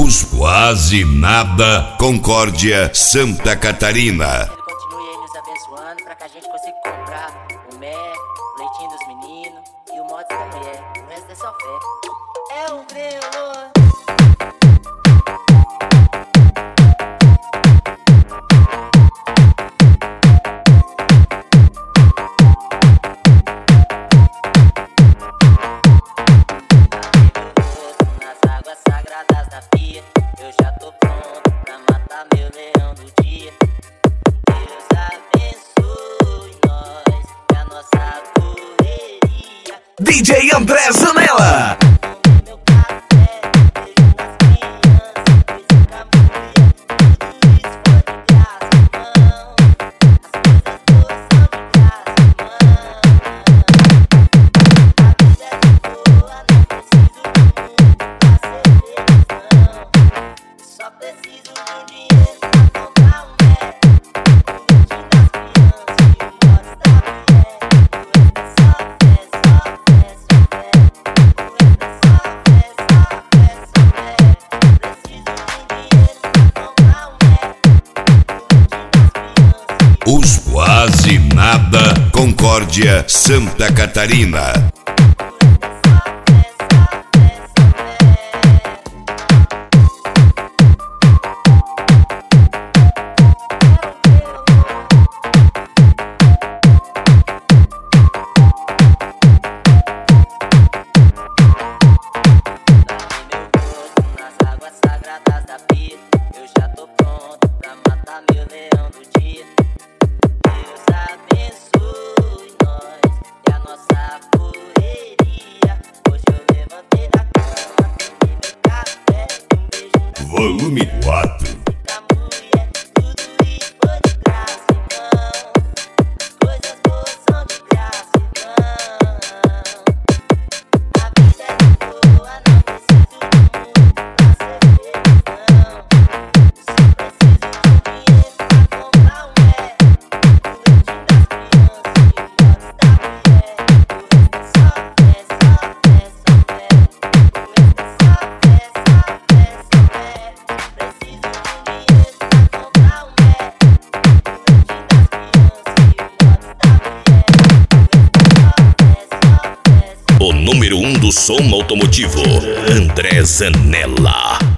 Os Quase Nada, Concórdia, Santa Catarina. Ele continue aí nos abençoando pra que a gente consiga comprar o mel, o leitinho dos meninos e o modo da mulher. O resto é só fé. É o grelo. Eu já tô pronto pra matar meu leão do dia. Deus abençoe nós e a nossa correria. DJ André Zanella. Meu café, beijo nas crianças, beijo pra mulher. Tudo isso foi de graça, irmão. As coisas boas são de graça, irmão. A vida é de boa, não preciso do mundo pra ser feliz, não. Só preciso do dinheiro pra comprar um mel, o leitinho das crianças e o modo da mulher. O resto é só fé, só fé, só fé. O resto é só fé, só fé, só fé. Preciso do dinheiro pra comprar um mel, o leitinho das crianças. Os Quase Nada, Concórdia, Santa Catarina. Eu já tô pronto pra matar meu leão do dia. Deus abençoe nós e a nossa correria. Hoje eu levantei da cama, tomei meu café, um beijo na Volume 4. da mulher. Tudo isso foi de graça, irmão. As coisas boas são de graça, irmão. A vida é de boa, não preciso do mundo pra ser feliz, não. Só preciso do dinheiro pra comprar um mel, o leitinho das crianças e o modo da mulher. O resto é só fé, só fé, só fé. O resto é só fé, só fé, só fé. Preciso do dinheiro pra comprar um mel, o leitinho das crianças e o modo da mulher. O resto é só fé, só fé, só fé. O número 1 do som automotivo, André Zanella.